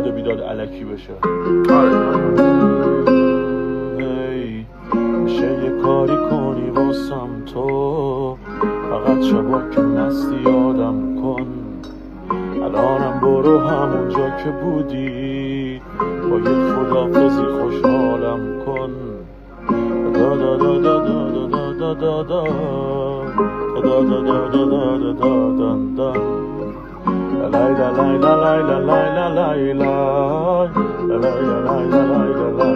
داد و بیداد الکی بشه. هی میشه یه کاری کنی واسم تو، فقط شبا که مستی یادم کن. الانم برو همونجا که بودی، با یه خدافزی خوشحالم کن. دا دا دا دا دا دا دا دا دا دا دا دا دا دا دا دا. La la la la la la la la la la la la la la la la la.